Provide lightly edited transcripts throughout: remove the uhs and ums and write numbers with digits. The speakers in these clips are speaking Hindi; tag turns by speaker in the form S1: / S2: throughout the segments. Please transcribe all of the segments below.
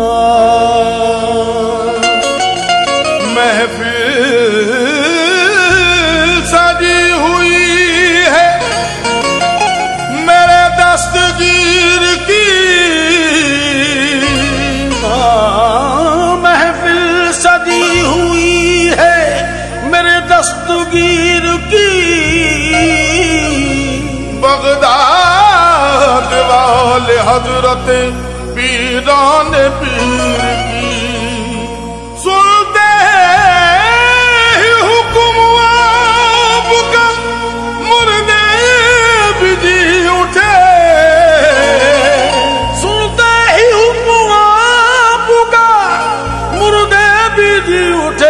S1: दस्तगीर की बगदाद वाले हजरत पीरान पीर की सुनते ही हुक्म आपका मुर्दे भी जी उठे। सुनते ही हुक्म आपका मुर्दे भी जी उठे।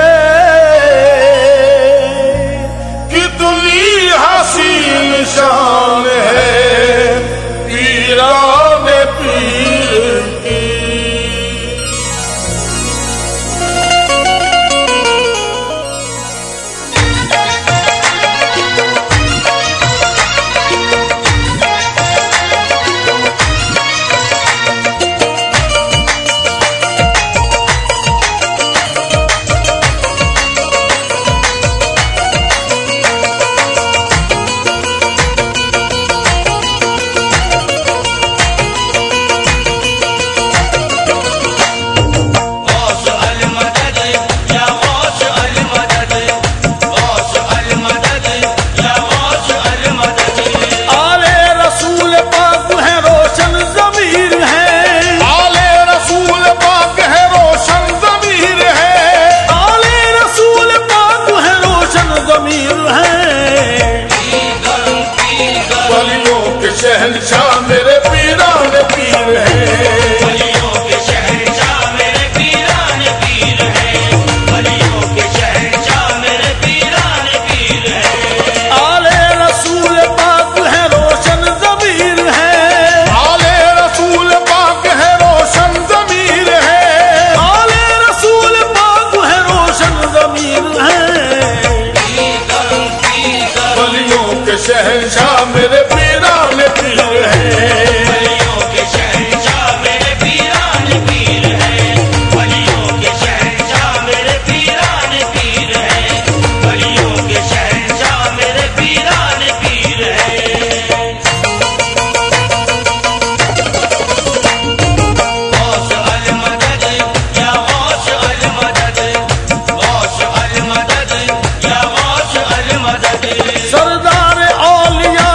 S1: शान है पीरान पीर की। शहंशाह मेरे पीरान पीर है। वलियों के शहंशाह मेरे पीरान पीर है। वलियों के शहंशाह मेरे पीरान पीर है। आले रसूल पाक है रोशन ज़मीर है। आले रसूल पाक है रोशन ज़मीर है। आले रसूल पाक है रोशन ज़मीर है। वलियों के शहंशाह मेरे पीरान पीर है। वलियों के शहंशाह मेरे पीरान पीर है। वलियों के शहंशाह मेरे पीरान पीर है। वलियों के शहंशाह मेरे पीरान पीर है। गौस अल मदद या गौस अल मदद। गौस अल मदद या गौस अल मदद। सरदार औलिया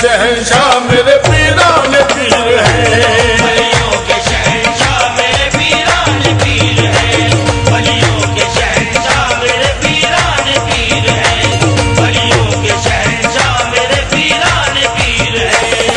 S2: शहंशाह मेरे पीरान पीर हैं।
S1: वलियों के शहंशाह मेरे पीरान पीर हैं। वलियों के शहंशाह मेरे पीरान पीर हैं। वलियों के शहंशाह मेरे पीरान पीर हैं।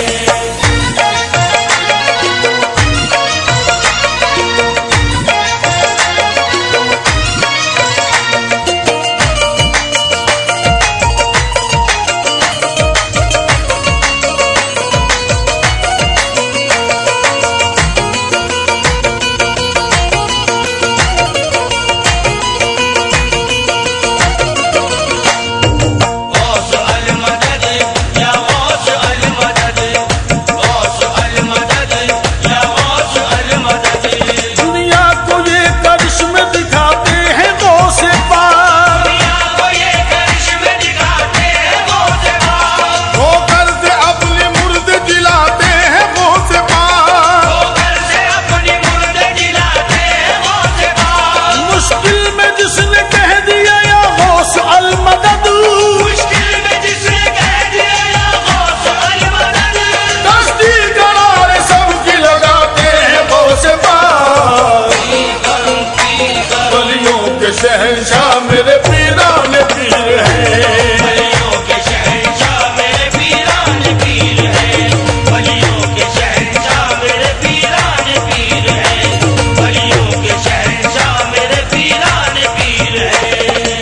S2: शहंशाह मेरे पीरान पीर हैं।
S1: वलियों के शहंशाह मेरे पीरान पीर हैं। वलियों के शहंशाह मेरे पीरान पीर हैं। वलियों के शहंशाह मेरे पीरान पीर हैं।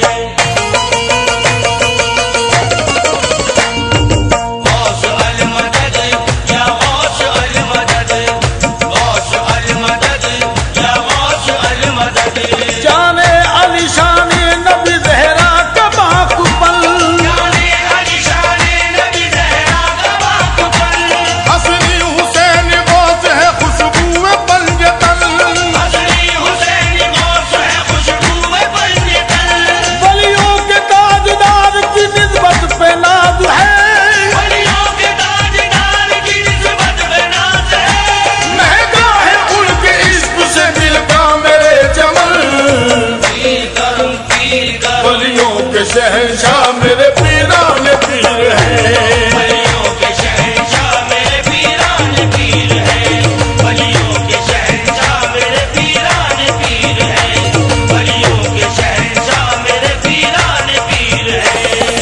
S1: गौस अल मदद या गौस अल मदद, गौस अल मदद या गौस अल मदद।
S2: जाने अलीशान नबी ज़हरा का बाकुपल,
S1: जाने अलीशान नबी ज़हरा का बाकुपल।
S2: हसनी हुसैन गौस है खुशबू पंजतन,
S1: हसनी हुसैन गौस है खुशबू पंजतन।
S2: वलियों के ताजदार की निस्बत पे नाज है,
S1: वलियों के ताजदार की निस्बत पे नाज है।
S2: महंगा है उनके इश्क से मिलता मेरे चमन।
S1: पीर करूं पीर करूं,
S2: वलियों के शहंशाह मेरे पीरान पीर हैं।
S1: वलियों के शहंशाह मेरे पीरान पीर हैं। वलियों के शहंशाह मेरे पीरान पीर हैं। वलियों के शहंशाह मेरे पीरान पीर हैं।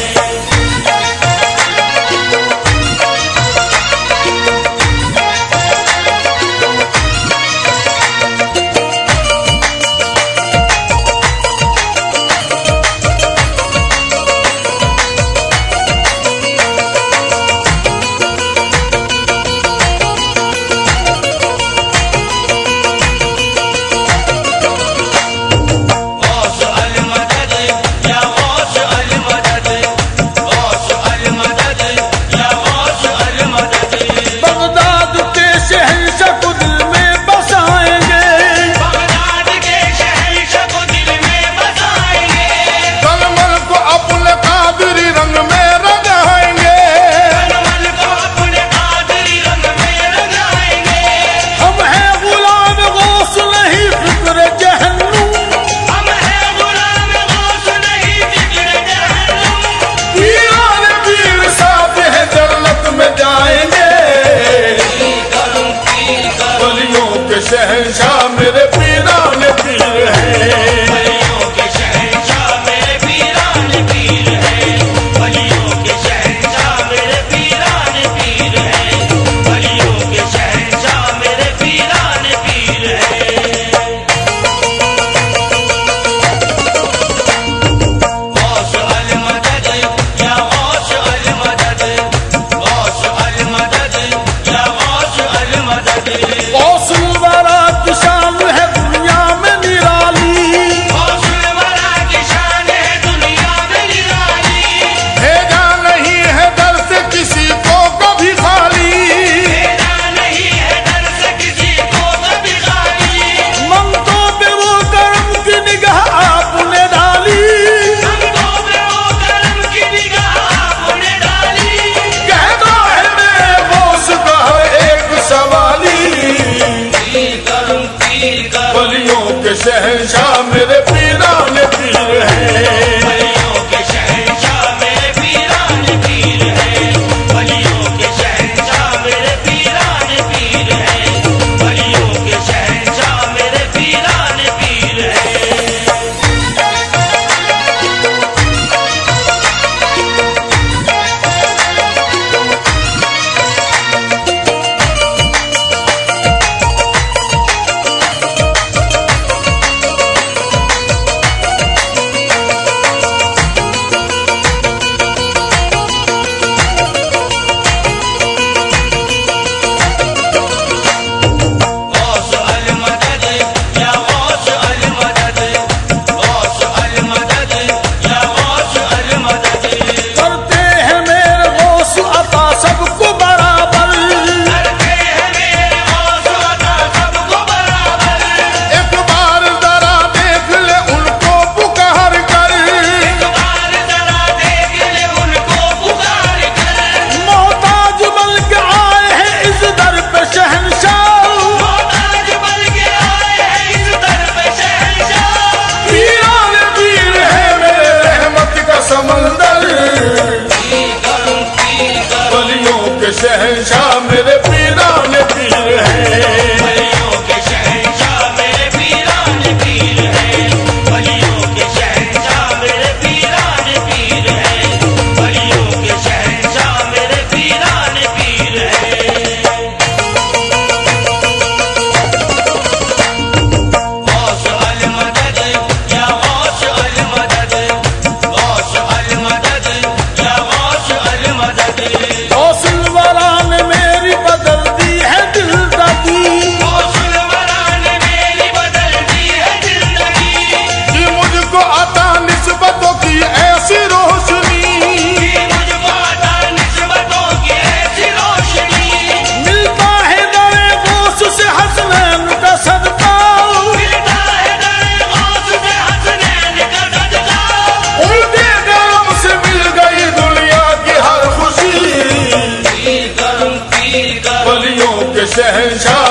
S2: समंदर,
S1: पीर करूं पीर करूं,
S2: वलियों के शहंशाह मेरे पीरान पीर हैं।
S1: वलियों के शहंशाह मेरे पीरान पीर हैं, वलियों के शहंशाह मेरे पीरान पीर हैं, वलियों के शहंशाह मेरे पीरान पीर हैं। गौस अल मदद या गौस अल मदद, गौस अल मदद या गौस अल मदद,
S2: गौसुल वरा ने मेरी बदल दी है दिलदगी,
S1: गौसुल वरा ने मेरी बदल दी है जिंदगी,
S2: कि मुझको अता निस्बतों की ऐसी रोशनी,
S1: मुझको अता निस्बतों की ऐसी रोशनी,
S2: मिलता है दरे गौस से हसनैन का सदका,
S1: मिलता है दरे गौस से हसनैन का सदका,
S2: उनके नाम से मिल गई दुनिया की हर खुशी,
S1: पीर करूं पीर करूं,
S2: वलियों के शहंशाह